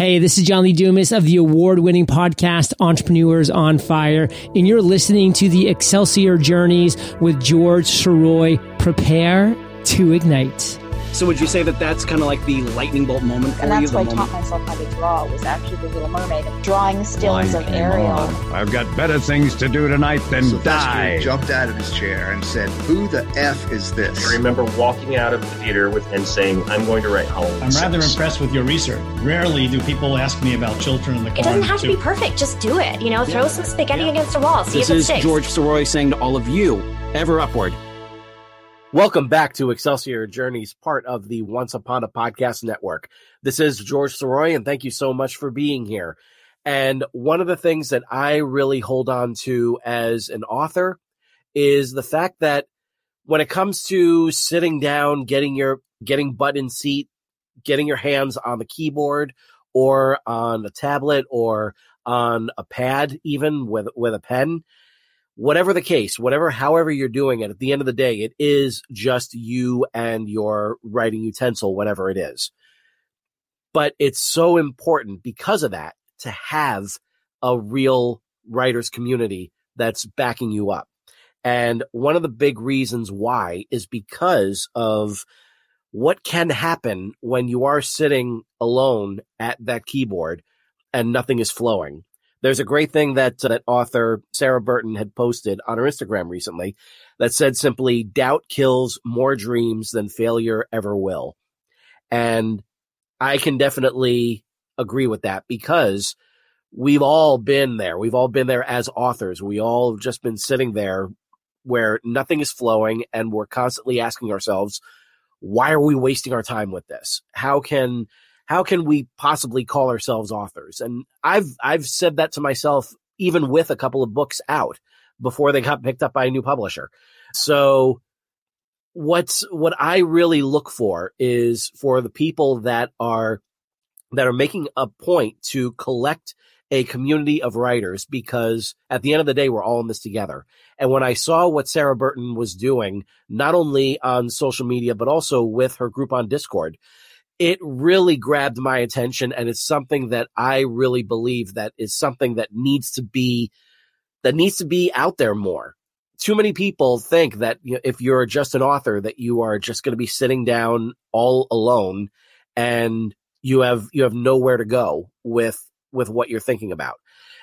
Hey, this is John Lee Dumas of the award-winning podcast Entrepreneurs on Fire, and you're listening to the Excelsior Journeys with George Sirois. Prepare to ignite. So would you say that that's kind of like the lightning bolt moment for you? And that's why I taught myself how to draw, was actually The Little Mermaid, drawing stills of Ariel. I've got better things to do tonight than die. Jumped out of his chair and said, "Who the F is this?" I remember walking out of the theater and saying, "I'm going to write Halloween." I'm rather impressed with your research. Rarely do people ask me about Children of the Corn. It doesn't have to be perfect. Just do it. Throw some spaghetti against a wall. See if it sticks. This is George Sirois saying to all of you, ever upward. Welcome back to Excelsior Journeys, part of the Once Upon a Podcast Network. This is George Sirois, and thank you so much for being here. And one of the things that I really hold on to as an author is the fact that when it comes to sitting down, getting butt in seat, getting your hands on the keyboard or on a tablet or on a pad, even with a pen, whatever the case, however you're doing it, at the end of the day, it is just you and your writing utensil, whatever it is. But it's so important because of that to have a real writers community that's backing you up. And one of the big reasons why is because of what can happen when you are sitting alone at that keyboard and nothing is flowing. There's a great thing that author Sarah Burton had posted on her Instagram recently that said simply, "Doubt kills more dreams than failure ever will." And I can definitely agree with that because we've all been there. We've all been there as authors. We all have just been sitting there where nothing is flowing and we're constantly asking ourselves, why are we wasting our time with this? How can we possibly call ourselves authors? And I've said that to myself, even with a couple of books out before they got picked up by a new publisher. So what I really look for is for the people that are making a point to collect a community of writers, because at the end of the day, we're all in this together. And when I saw what Sarah Burton was doing, not only on social media, but also with her group on Discord, it really grabbed my attention, and it's something that I really believe that is something that needs to be out there more. Too many people think that if you're just an author, that you are just going to be sitting down all alone and you have nowhere to go with what you're thinking about.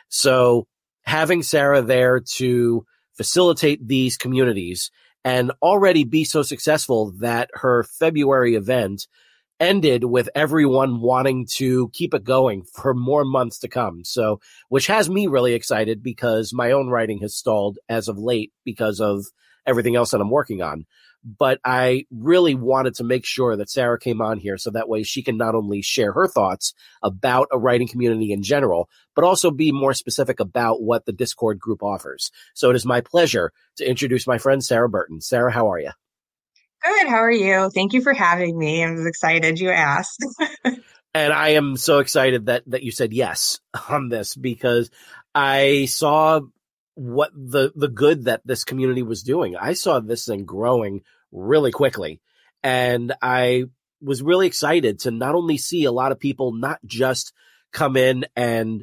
So having Sarah there to facilitate these communities and already be so successful that her February event ended with everyone wanting to keep it going for more months to come. So, which has me really excited because my own writing has stalled as of late because of everything else that I'm working on. But I really wanted to make sure that Sarah came on here so that way she can not only share her thoughts about a writing community in general, but also be more specific about what the Discord group offers. So it is my pleasure to introduce my friend Sarah Burton. Sarah, how are you? Good. How are you? Thank you for having me. I was excited you asked. And I am so excited that you said yes on this because I saw what the good that this community was doing. I saw this thing growing really quickly. And I was really excited to not only see a lot of people not just come in and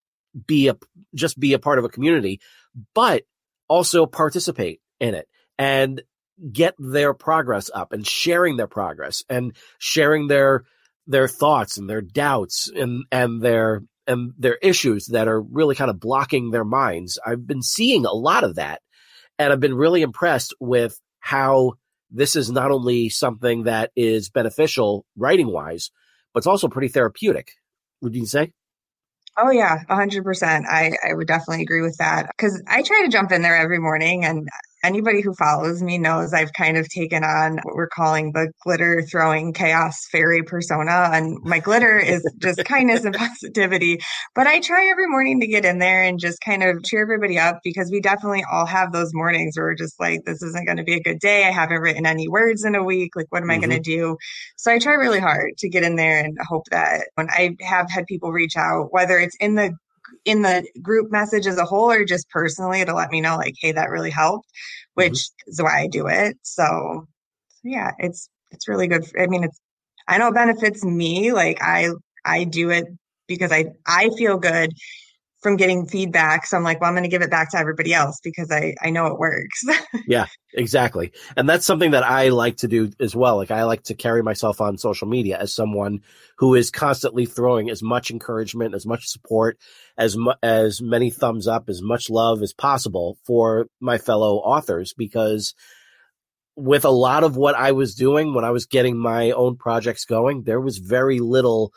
be a part of a community, but also participate in it and get their progress up and sharing their progress and sharing their thoughts and their doubts and their issues that are really kind of blocking their minds. I've been seeing a lot of that, and I've been really impressed with how this is not only something that is beneficial writing wise, but it's also pretty therapeutic. Would you say? Oh yeah, 100%. I would definitely agree with that because I try to jump in there every morning, and anybody who follows me knows I've kind of taken on what we're calling the glitter throwing chaos fairy persona. And my glitter is just kindness and positivity. But I try every morning to get in there and just kind of cheer everybody up because we definitely all have those mornings where we're just like, this isn't going to be a good day. I haven't written any words in a week. Like, what am I going to do? So I try really hard to get in there and hope that when I have had people reach out, whether it's in the group message as a whole or just personally to let me know like, hey, that really helped, which is why I do it. So yeah, it's really good. I mean, I know it benefits me. Like I do it because I feel good from getting feedback. So I'm like, well, I'm going to give it back to everybody else because I know it works. Yeah, exactly. And that's something that I like to do as well. Like I like to carry myself on social media as someone who is constantly throwing as much encouragement, as much support, as many thumbs up, as much love as possible for my fellow authors, because with a lot of what I was doing when I was getting my own projects going, there was very little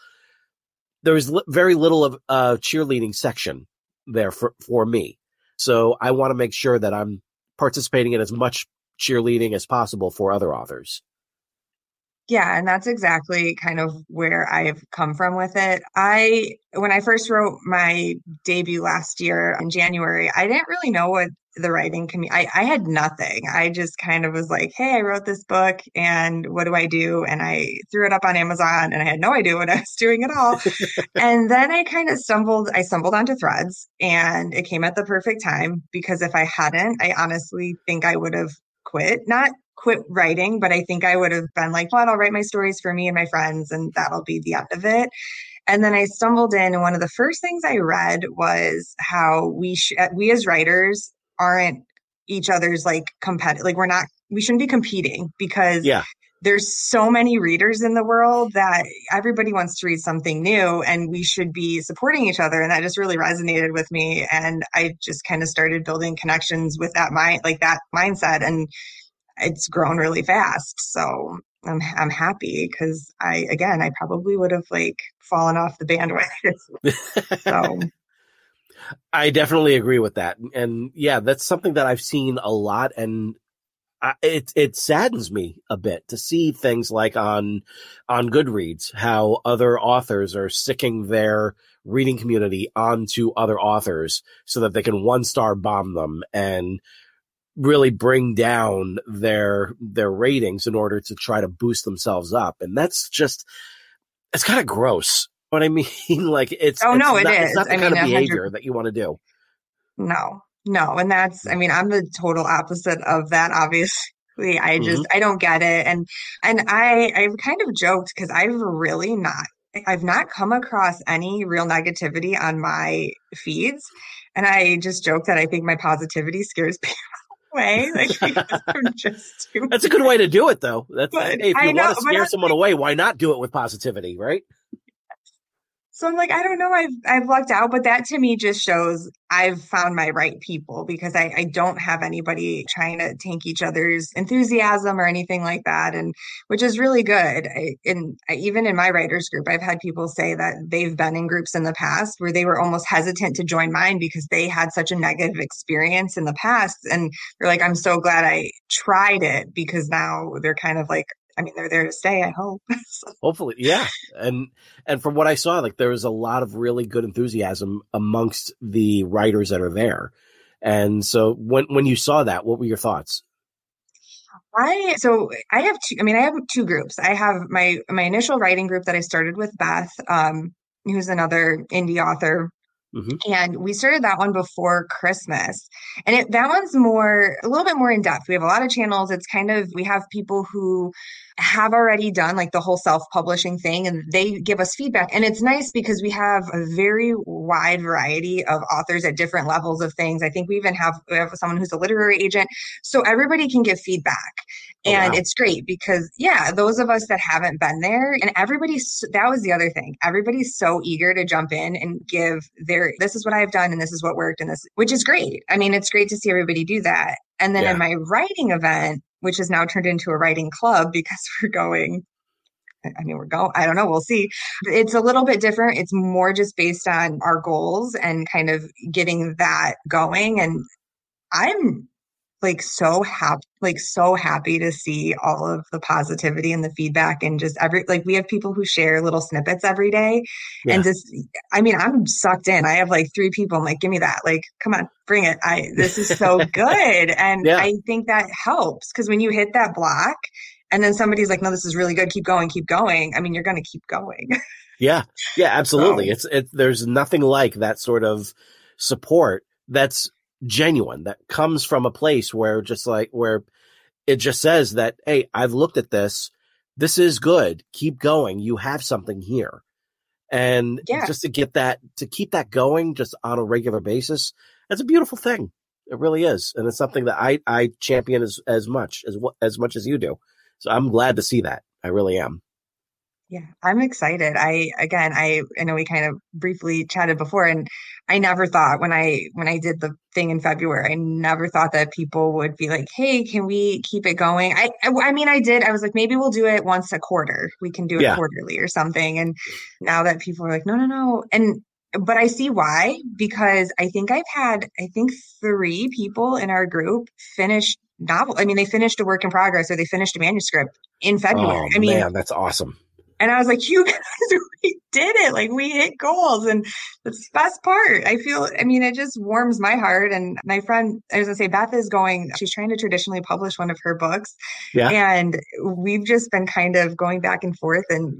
of a cheerleading section there for me. So I want to make sure that I'm participating in as much cheerleading as possible for other authors. Yeah, and that's exactly kind of where I've come from with it. When I first wrote my debut last year in January, I didn't really know what the writing community, I had nothing. I just kind of was like, hey, I wrote this book and what do I do? And I threw it up on Amazon and I had no idea what I was doing at all. And then I kind of stumbled onto Threads, and it came at the perfect time, because if I hadn't, I honestly think I would have not quit writing, but I think I would have been like, well, I'll write my stories for me and my friends, and that'll be the end of it. And then I stumbled in, and one of the first things I read was how we as writers aren't each other's like competitive. Like we shouldn't be competing, because there's so many readers in the world that everybody wants to read something new, and we should be supporting each other. And that just really resonated with me. And I just kind of started building connections with that mindset, and it's grown really fast. So I'm happy, because I probably would have fallen off the bandwagon. So I definitely agree with that. And yeah, that's something that I've seen a lot. And it saddens me a bit to see things like on Goodreads, how other authors are sticking their reading community onto other authors so that they can 1-star bomb them and really bring down their ratings in order to try to boost themselves up. And that's just, it's kind of gross. What I mean, it's not the kind of behavior that you want to do. No. And that's, I'm the total opposite of that, obviously. I don't get it. And I've kind of joked, because I've not come across any real negativity on my feeds. And I just joke that I think my positivity scares people away. That's a good way to do it, though. Hey, if you want to scare someone away, why not do it with positivity, right? So I'm like, I don't know, I've lucked out, but that to me just shows I've found my right people, because I don't have anybody trying to tank each other's enthusiasm or anything like that, and which is really good. Even in my writers group, I've had people say that they've been in groups in the past where they were almost hesitant to join mine because they had such a negative experience in the past, and they're like, I'm so glad I tried it, because now they're kind of like, they're there to stay, I hope. Hopefully, yeah. And from what I saw, there was a lot of really good enthusiasm amongst the writers that are there. And so when you saw that, what were your thoughts? I have two groups. I have my initial writing group that I started with Beth, who's another indie author. Mm-hmm. And we started that one before Christmas, and that one's a little bit more in depth. We have a lot of channels. It's we have people who have already done the whole self-publishing thing, and they give us feedback. And it's nice because we have a very wide variety of authors at different levels of things. I think we have someone who's a literary agent, so everybody can give feedback. And It's great because, those of us that haven't been there, and that was the other thing. Everybody's so eager to jump in and give this is what I've done and this is what worked, and this, which is great. It's great to see everybody do that. And then in my writing event, which has now turned into a writing club because we're going, I don't know, we'll see. It's a little bit different. It's more just based on our goals and kind of getting that going. And I'm so happy to see all of the positivity and the feedback, and just we have people who share little snippets every day. And just, I'm sucked in. I have 3 people. I'm like, give me that. Come on, bring it. This is so good. And I think that helps, because when you hit that block and then somebody's like, no, this is really good, keep going. You're going to keep going. Yeah, absolutely. So, there's nothing like that sort of support that's genuine, that comes from a place where it just says that, hey, I've looked at this is good, keep going, you have something here. And just to keep that going just on a regular basis, that's a beautiful thing. It really is. And it's something that I champion as much as you do. So I'm glad to see that. I really am. Yeah, I'm excited. I know we kind of briefly chatted before, and I never thought when I did the thing in February, I never thought that people would be like, "Hey, can we keep it going?" I mean, I did. I was like, maybe we'll do it once a quarter. We can do it quarterly or something. And now that people are like, no. But I see why, because I think I've had 3 people in our group finish novel. I mean, they finished a work in progress or they finished a manuscript in February. Oh, man, that's awesome. And I was like, you guys, we did it. Like, we hit goals. And that's the best part. It just warms my heart. And my friend, I was going to say, Beth she's trying to traditionally publish one of her books. Yeah. And we've just been kind of going back and forth. And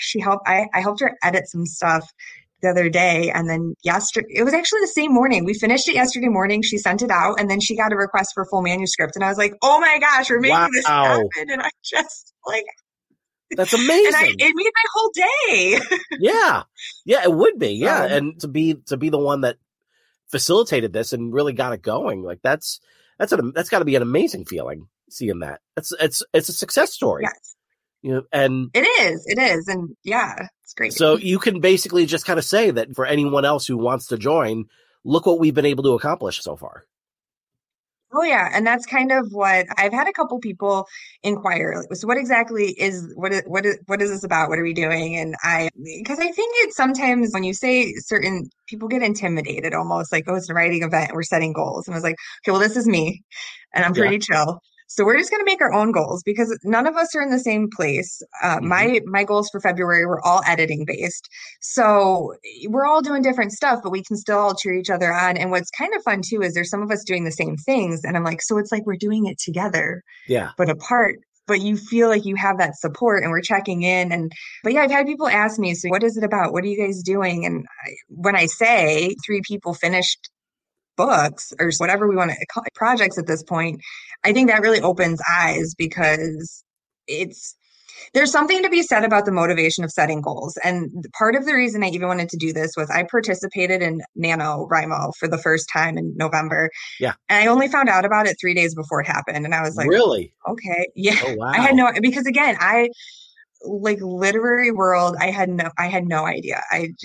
I helped her edit some stuff the other day. And then it was actually the same morning. We finished it yesterday morning. She sent it out. And then she got a request for a full manuscript. And I was like, oh my gosh, we're making this happen. And I just that's amazing. And it made my whole day. Yeah, it would be. Yeah. And to be the one that facilitated this and really got it going, like that's got to be an amazing feeling seeing that. It's a success story. Yes. And it is. And yeah, it's great. So you can basically just kind of say that for anyone else who wants to join, look what we've been able to accomplish so far. Oh yeah. And that's kind of what I've had a couple people inquire. So what exactly what is this about? What are we doing? And because I think it's sometimes when you say certain people get intimidated almost like, oh, it's a writing event and we're setting goals. And I was like, okay, well, this is me and I'm pretty chill. So we're just going to make our own goals because none of us are in the same place. My goals for February were all editing based. So we're all doing different stuff, but we can still all cheer each other on. And what's kind of fun too, is there's some of us doing the same things. And I'm like, so it's like we're doing it together, but apart. But you feel like you have that support and we're checking in. But yeah, I've had people ask me, so what is it about? What are you guys doing? And when I say 3 people finished books or whatever we want to call it, projects at this point, I think that really opens eyes because there's something to be said about the motivation of setting goals. And part of the reason I even wanted to do this was I participated in NaNoWriMo for the first time in November. Yeah. And I only found out about it 3 days before it happened. And I was like, really? Okay. Yeah. Oh, wow. I had because again, literary world, I had no idea.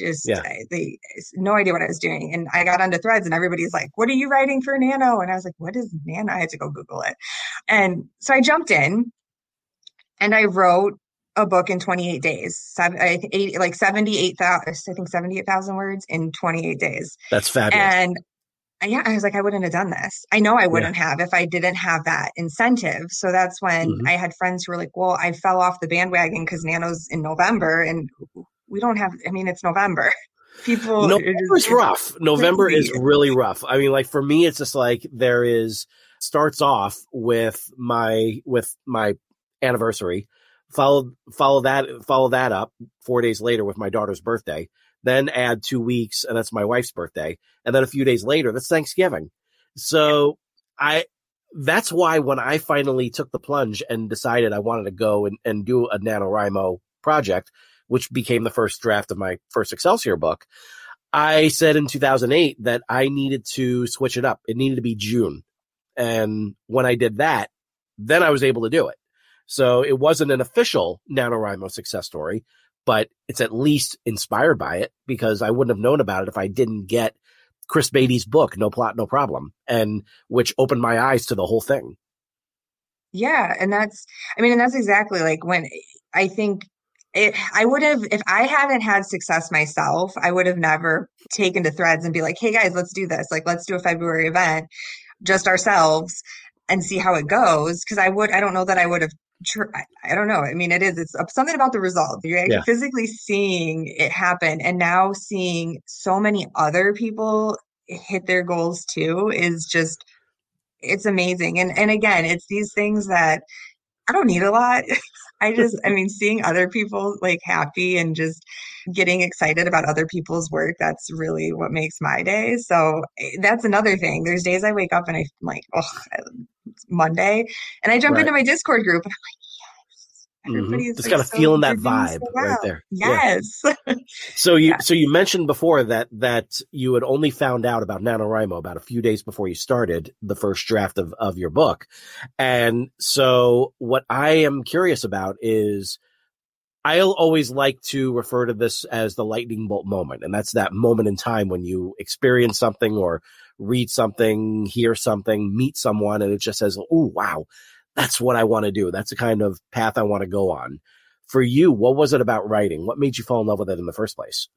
No idea what I was doing. And I got onto Threads and everybody's like, what are you writing for Nano? And I was like, what is Nano? I had to go Google it. And so I jumped in and I wrote a book in 28 days, 78,000 words in 28 days. That's fabulous. And I was like, I wouldn't have done this. I know I wouldn't have if I didn't have that incentive. So that's when I had friends who were like, well, I fell off the bandwagon because Nano's in November and we don't have, it's November. November's rough. November is really rough. I mean, like for me, it's just like starts off with my anniversary, follow that up 4 days later with my daughter's birthday. Then add 2 weeks, and that's my wife's birthday. And then a few days later, that's Thanksgiving. So that's why when I finally took the plunge and decided I wanted to go and do a NaNoWriMo project, which became the first draft of my first Excelsior book, I said in 2008 that I needed to switch it up. It needed to be June. And when I did that, then I was able to do it. So it wasn't an official NaNoWriMo success story, but it's at least inspired by it because I wouldn't have known about it if I didn't get Chris Beatty's book, No Plot, No Problem, and which opened my eyes to the whole thing. Yeah. And that's exactly like when I think I would have, if I hadn't had success myself, I would have never taken to Threads and be like, hey guys, let's do this. Like, let's do a February event, just ourselves and see how it goes. Cause I don't know that I would have I don't know. It's something about the result. You're physically seeing it happen and now seeing so many other people hit their goals too is just, it's amazing. And again, it's these things that I don't need a lot. Seeing other people like happy and just getting excited about other people's work, that's really what makes my day. So that's another thing. There's days I wake up and I'm like, oh, it's Monday. And I jump into my Discord group and I'm like, yes, Everybody's just kind of feeling that vibe right there. Yes. Yeah. So you mentioned before that you had only found out about NaNoWriMo about a few days before you started the first draft of your book. And so what I am curious about is, I'll always like to refer to this as the lightning bolt moment. And that's that moment in time when you experience something or read something, hear something, meet someone, and it just says, oh, wow, that's what I want to do. That's the kind of path I want to go on. For you, what was it about writing? What made you fall in love with it in the first place?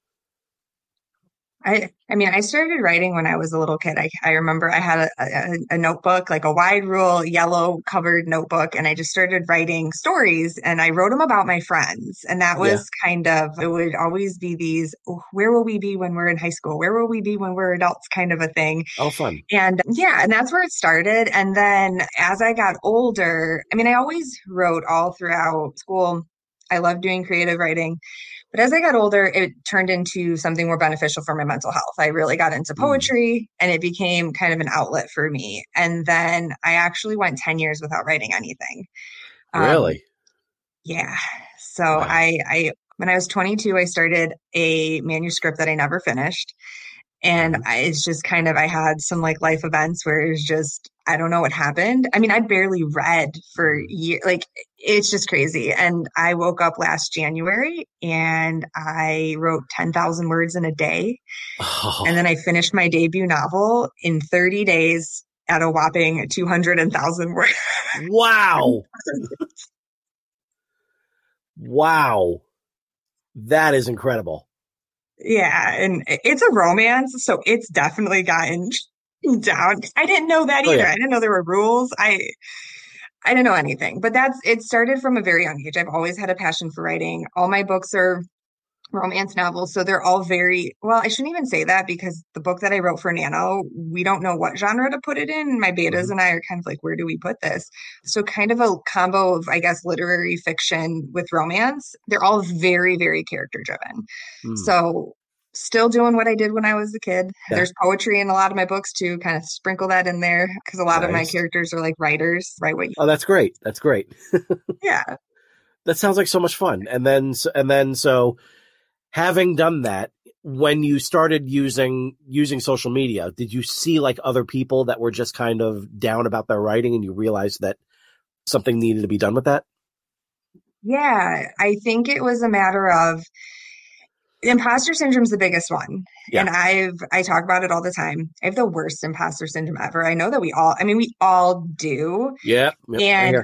I mean, I started writing when I was a little kid. I remember I had a notebook, like a wide rule, yellow covered notebook, and I just started writing stories, and I wrote them about my friends. And that was it would always be these, where will we be when we're in high school? Where will we be when we're adults kind of a thing. Oh, fun. And and that's where it started. And then as I got older, I mean, I always wrote all throughout school. I loved doing creative writing. But as I got older, it turned into something more beneficial for my mental health. I really got into poetry, and it became kind of an outlet for me. And then I actually went 10 years without writing anything. Really? Yeah. So wow. I when I was 22, I started a manuscript that I never finished. And it's just kind of, I had some like life events where it was just, I don't know what happened. I mean, I barely read for years. Like, it's just crazy. And I woke up last January and I wrote 10,000 words in a day. Oh. And then I finished my debut novel in 30 days at a whopping 200,000 words. Wow. Wow. That is incredible. Yeah, and it's a romance, so it's definitely gotten down. I didn't know that either. I didn't know there were rules. I didn't know anything, but it started from a very young age. I've always had a passion for writing. All my books are romance novels, so they're all very, well, I shouldn't even say that, because the book that I wrote for Nano, we don't know what genre to put it in. My betas and I are kind of like, where do we put this? So kind of a combo of, I guess, literary fiction with romance. They're all very, very character driven. So still doing what I did when I was a kid. Yeah. There's poetry in a lot of my books too, kind of sprinkle that in there, because a lot of my characters are like writers, right? Oh, that's great. That's great. Yeah. That sounds like so much fun. And then so having done that, when you started using social media, did you see like other people that were just kind of down about their writing, and you realized that something needed to be done with that? Yeah, I think it was a matter of imposter syndrome is the biggest one. Yeah. And I talk about it all the time. I have the worst imposter syndrome ever. I know that we all do. Yeah. And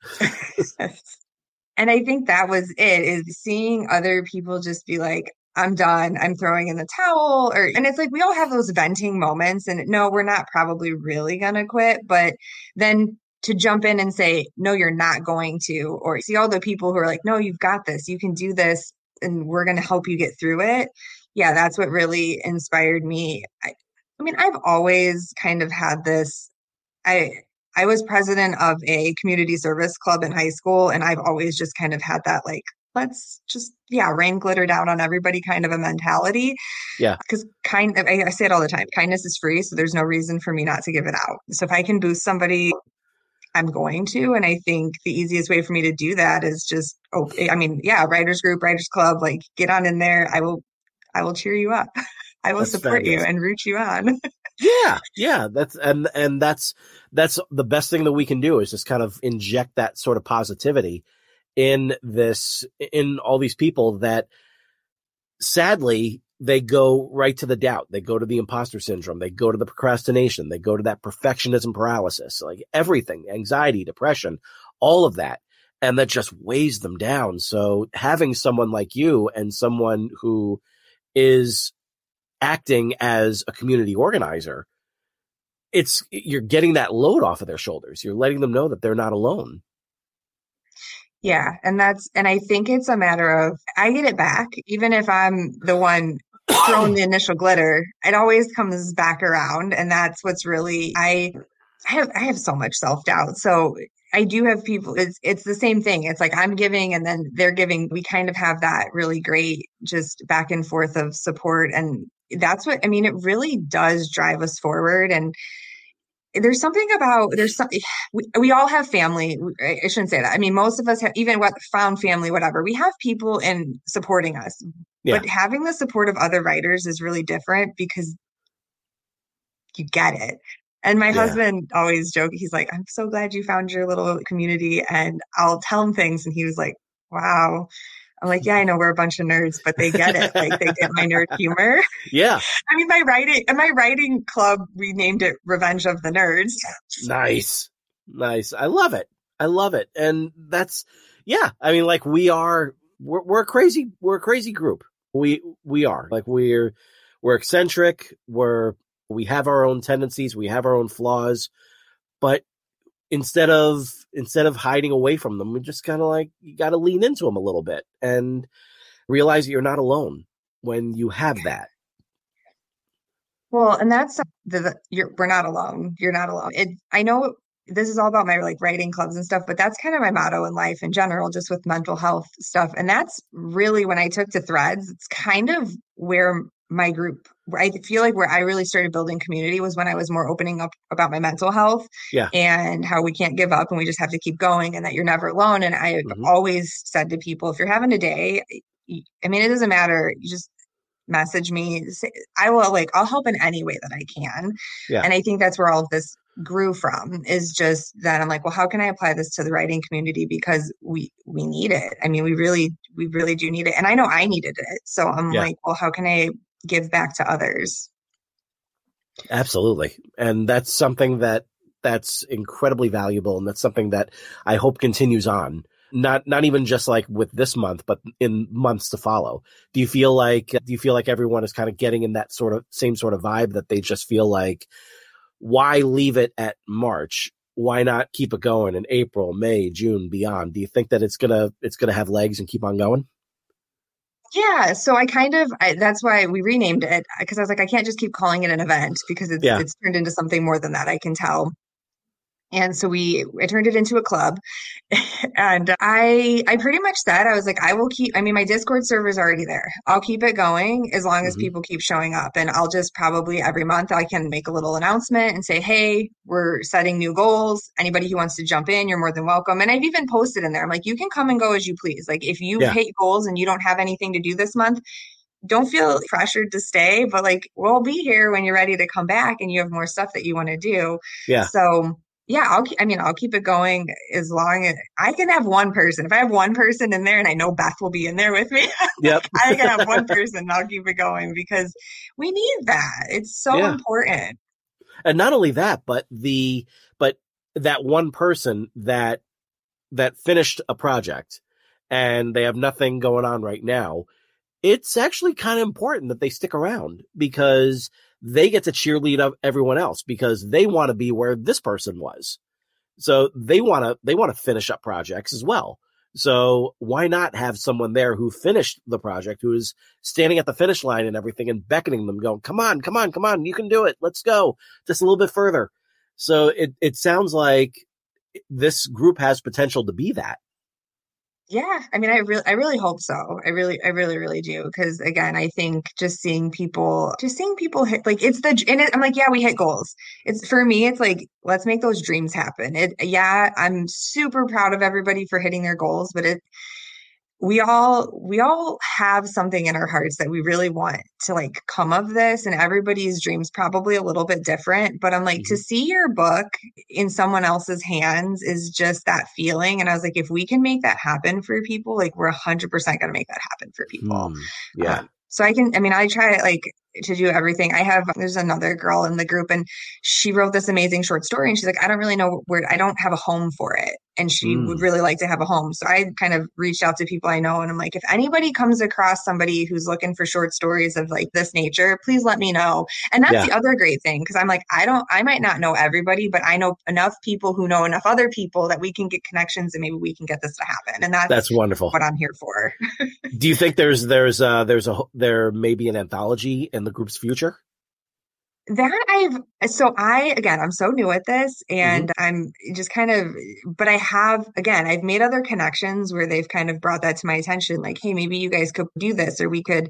and I think that was it, is seeing other people just be like, I'm done, I'm throwing in the towel. And it's like, we all have those venting moments, and no, we're not probably really going to quit, but then to jump in and say, no, you're not going to, or see all the people who are like, no, you've got this, you can do this, and we're going to help you get through it. Yeah, that's what really inspired me. I mean, I've always kind of had this, I was president of a community service club in high school, and I've always just kind of had that, like, let's just, rain glitter down on everybody kind of a mentality. Yeah. Because I say it all the time, kindness is free, so there's no reason for me not to give it out. So if I can boost somebody, I'm going to. And I think the easiest way for me to do that is just, writers group, writers club, like, get on in there. I will cheer you up. I will support you and root you on. Yeah. That's the best thing that we can do, is just kind of inject that sort of positivity in all these people that sadly they go right to the doubt. They go to the imposter syndrome. They go to the procrastination. They go to that perfectionism paralysis, like everything, anxiety, depression, all of that. And that just weighs them down. So having someone like you, and someone who is acting as a community organizer, you're getting that load off of their shoulders. You're letting them know that they're not alone. Yeah. And I think it's a matter of, I get it back, even if I'm the one throwing the initial glitter, it always comes back around. And that's what's really, I have so much self-doubt. So I do have people, it's the same thing. It's like, I'm giving and then they're giving. We kind of have that really great just back and forth of support. And that's what, I mean, it really does drive us forward. And there's something about, we all have family. I shouldn't say that. I mean, most of us have, even found family, whatever. We have people in supporting us, but having the support of other writers is really different because you get it. And my husband always joked, he's like, I'm so glad you found your little community. And I'll tell him things and he was like, wow. I'm like, yeah, I know we're a bunch of nerds, but they get it. Like, they get my nerd humor. Yeah. I mean, my writing club, we named it Revenge of the Nerds. Nice. I love it. And that's, I mean, like, we're a crazy group. We are, like, we're eccentric. We have our own tendencies. We have our own flaws, but instead of hiding away from them, we just kind of like, you got to lean into them a little bit and realize that you're not alone when you have that. Well, and that's we're not alone. You're not alone. I know this is all about my like writing clubs and stuff, but that's kind of my motto in life in general, just with mental health stuff. And that's really, when I took to Threads, it's kind of where my group, I feel like where I really started building community was when I was more opening up about my mental health and how we can't give up and we just have to keep going and that you're never alone. And I always said to people, if you're having a day, I mean, it doesn't matter. You just message me. I'll help in any way that I can. Yeah. And I think that's where all of this grew from, is just that I'm like, well, how can I apply this to the writing community? Because we need it. I mean, we really do need it. And I know I needed it. So I'm like, well, how can I give back to others? Absolutely. And that's something that's incredibly valuable. And that's something that I hope continues on. Not even just like with this month, but in months to follow. Do you feel like everyone is kind of getting in that same sort of vibe, that they just feel like, why leave it at March? Why not keep it going in April, May, June, beyond? Do you think that it's gonna have legs and keep on going? Yeah. So that's why we renamed it, because I was like, I can't just keep calling it an event, because it's turned into something more than that, I can tell. And so I turned it into a club, and I pretty much said, I was like, my Discord server is already there. I'll keep it going as long as people keep showing up. And I'll just probably every month I can make a little announcement and say, hey, we're setting new goals. Anybody who wants to jump in, you're more than welcome. And I've even posted in there, I'm like, you can come and go as you please. Like, if you hit goals and you don't have anything to do this month, don't feel pressured to stay, but like, we'll be here when you're ready to come back and you have more stuff that you want to do. Yeah. So yeah, I'll keep it going as long as I can have one person. If I have one person in there, and I know Beth will be in there with me, I can have one person and I'll keep it going, because we need that. It's so important. And not only that, but that one person that finished a project and they have nothing going on right now, it's actually kind of important that they stick around, because they get to cheerlead up everyone else, because they want to be where this person was. So they want to finish up projects as well. So why not have someone there who finished the project, who is standing at the finish line and everything and beckoning them, going, come on, you can do it. Let's go just a little bit further. So it sounds like this group has potential to be that. Yeah. I mean, I really hope so. I really do. Because again, I think just seeing people hit, like, I'm like, yeah, we hit goals. For me, it's like, let's make those dreams happen. I'm super proud of everybody for hitting their goals, but we all have something in our hearts that we really want to like come of this, and everybody's dreams probably a little bit different, but I'm like, to see your book in someone else's hands is just that feeling. And I was like, if we can make that happen for people, like, we're 100% going to make that happen for people. So I try like to do everything. There's another girl in the group, and she wrote this amazing short story, and she's like, I don't really know I don't have a home for it. And she would really like to have a home. So I kind of reached out to people I know, and I'm like, if anybody comes across somebody who's looking for short stories of like this nature, please let me know. And that's the other great thing. Cause I'm like, I might not know everybody, but I know enough people who know enough other people that we can get connections, and maybe we can get this to happen. And that's wonderful. What I'm here for. Do you think there may be an anthology in the group's future? I'm so new at this, and I'm just kind of, but I've made other connections where they've kind of brought that to my attention. Like, hey, maybe you guys could do this, or we could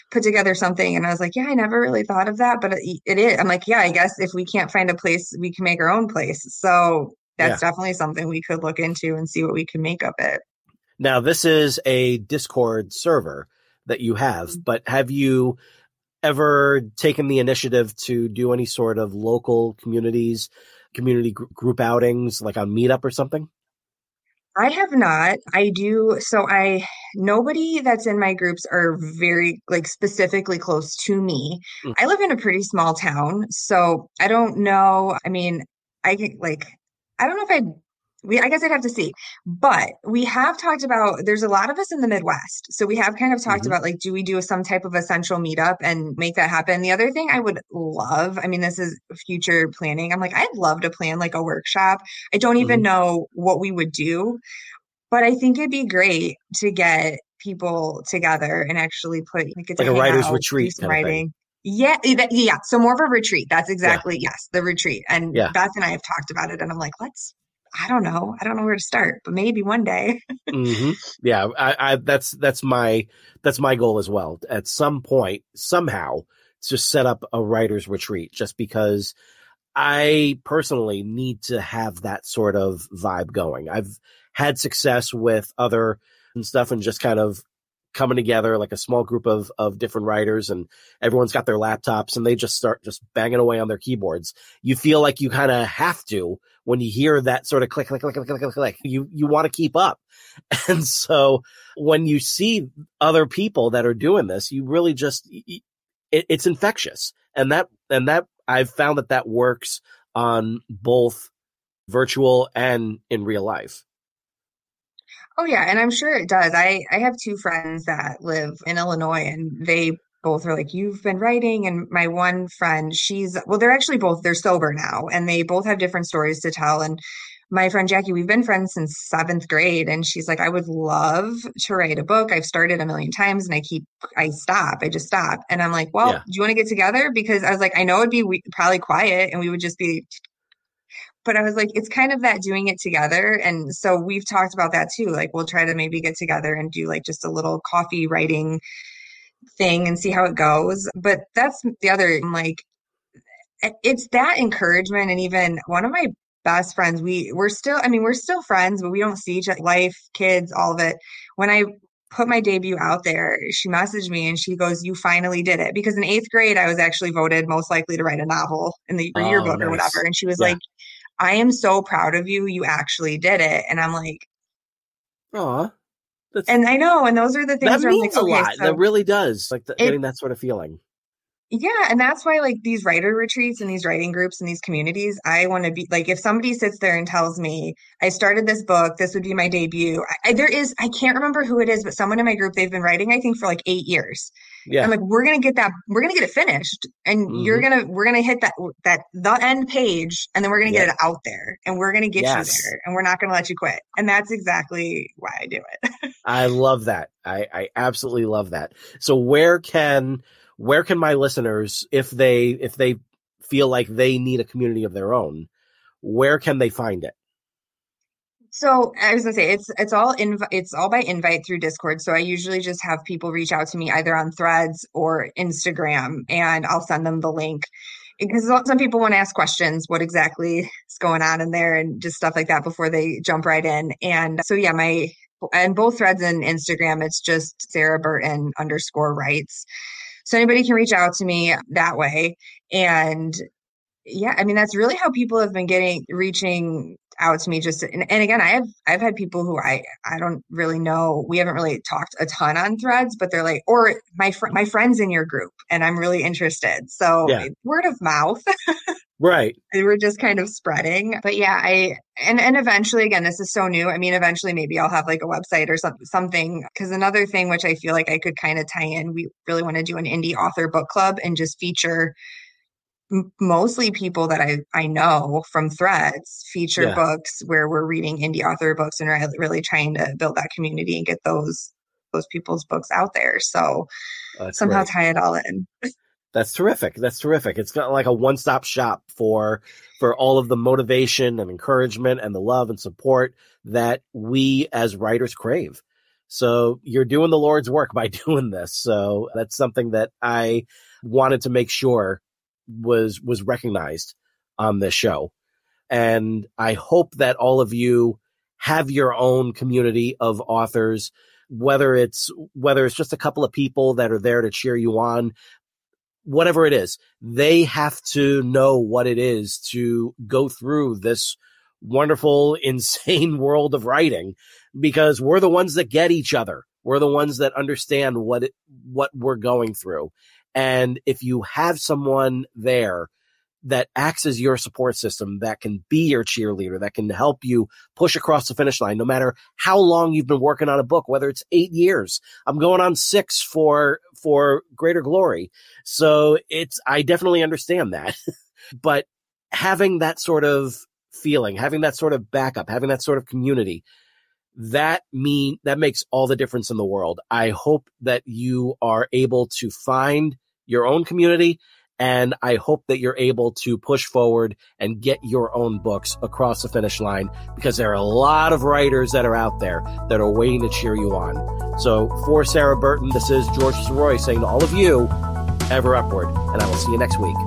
put together something. And I was like, yeah, I never really thought of that, but it is. I'm like, yeah, I guess if we can't find a place, we can make our own place. So that's definitely something we could look into and see what we can make of it. Now, this is a Discord server that you have, but have you ever taken the initiative to do any sort of local community group outings, like on Meetup or something? I have not. I do. So nobody that's in my groups are very like specifically close to me. I live in a pretty small town, so I don't know. I mean, I don't know if I guess I'd have to see, but we have talked about, there's a lot of us in the Midwest. So we have kind of talked about like, do we do some type of essential meetup and make that happen? The other thing I would love, I mean, this is future planning. I'm like, I'd love to plan like a workshop. I don't even know what we would do, but I think it'd be great to get people together and actually put like a writer's retreat kind of thing. Yeah. So more of a retreat. That's exactly, yes, the retreat. And Beth and I have talked about it and I'm like, I don't know where to start, but maybe one day. Yeah. I that's my goal as well. At some point, somehow, to set up a writer's retreat, just because I personally need to have that sort of vibe going. I've had success with other and stuff and just kind of coming together like a small group of different writers, and everyone's got their laptops and they just start just banging away on their keyboards. You feel like you kind of have to, when you hear that sort of click, click, click, click, click, click, you want to keep up. And so when you see other people that are doing this, you really just, it's infectious. And that I've found that works on both virtual and in real life. Oh yeah, and I'm sure it does. I have two friends that live in Illinois and they both are like, you've been writing. And my one friend, they're sober now and they both have different stories to tell. And my friend Jackie, we've been friends since 7th grade. And she's like, I would love to write a book. I've started a million times and I just stop. And I'm like, well, do you want to get together? Because I was like, I know it'd be probably quiet and we would just be, but I was like, it's kind of that doing it together. And so we've talked about that too. Like we'll try to maybe get together and do like just a little coffee writing thing and see how it goes. But that's the other, like, it's that encouragement. And even one of my best friends, we're still friends, but we don't see each other, life, kids, all of it. When I put my debut out there, she messaged me and she goes, you finally did it. Because in 8th grade, I was actually voted most likely to write a novel in the yearbook or whatever. And she was like, I am so proud of you. You actually did it. And I'm like, aw. And I know. And those are the things that means I'm like, a lot. That really does. Like getting that sort of feeling. Yeah. And that's why like these writer retreats and these writing groups and these communities, I want to be like, if somebody sits there and tells me I started this book, this would be my debut. I can't remember who it is, but someone in my group, they've been writing, I think for like 8 years. Yeah. I'm like, we're going to get it finished and we're going to hit the end page and then we're going to get it out there and we're going to get you there and we're not going to let you quit. And that's exactly why I do it. I love that. I absolutely love that. So where can my listeners, if they feel like they need a community of their own, where can they find it? So I was gonna say it's all by invite through Discord. So I usually just have people reach out to me either on Threads or Instagram, and I'll send them the link. Because some people want to ask questions, what exactly is going on in there, and just stuff like that before they jump right in. And so and both Threads and Instagram, it's just Sarah Burton _writes. So anybody can reach out to me that way. And yeah, I mean, that's really how people have been reaching out to me. And again, I've had people who I don't really know. We haven't really talked a ton on Threads, but they're like, or my friend's in your group and I'm really interested. So word of mouth. Right. We're just kind of spreading. But yeah, and eventually, again, this is so new. I mean, eventually maybe I'll have like a website or something. Because another thing which I feel like I could kind of tie in, we really want to do an indie author book club and just feature mostly people that I know from Threads, feature books where we're reading indie author books and really trying to build that community and get those people's books out there. So somehow tie it all in. That's terrific. It's got like a one-stop shop for all of the motivation and encouragement and the love and support that we as writers crave. So you're doing the Lord's work by doing this. So that's something that I wanted to make sure was recognized on this show. And I hope that all of you have your own community of authors, whether it's just a couple of people that are there to cheer you on, whatever it is. They have to know what it is to go through this wonderful, insane world of writing, because we're the ones that get each other. We're the ones that understand what we're going through. And if you have someone there that acts as your support system, that can be your cheerleader, that can help you push across the finish line, no matter how long you've been working on a book, whether it's 8 years, I'm going on 6 for Greater Glory. So I definitely understand that, but having that sort of feeling, having that sort of backup, having that sort of community, that makes all the difference in the world. I hope that you are able to find your own community, and I hope that you're able to push forward and get your own books across the finish line, because there are a lot of writers that are out there that are waiting to cheer you on. So for Sarah Burton, this is George Soroy saying to all of you, ever upward, and I will see you next week.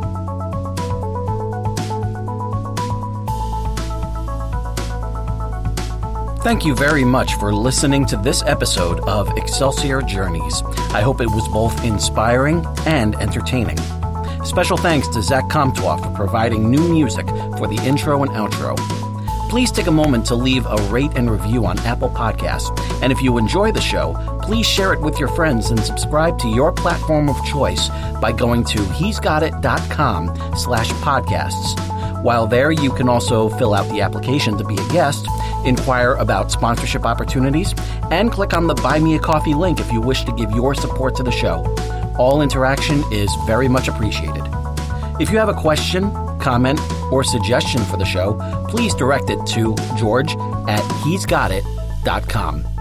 Thank you very much for listening to this episode of Excelsior Journeys. I hope it was both inspiring and entertaining. Special thanks to Zach Comtois for providing new music for the intro and outro. Please take a moment to leave a rate and review on Apple Podcasts. And if you enjoy the show, please share it with your friends and subscribe to your platform of choice by going to he'sgotit.com/podcasts. While there, you can also fill out the application to be a guest, inquire about sponsorship opportunities, and click on the Buy Me a Coffee link if you wish to give your support to the show. All interaction is very much appreciated. If you have a question, comment, or suggestion for the show, please direct it to George@he'sgotit.com.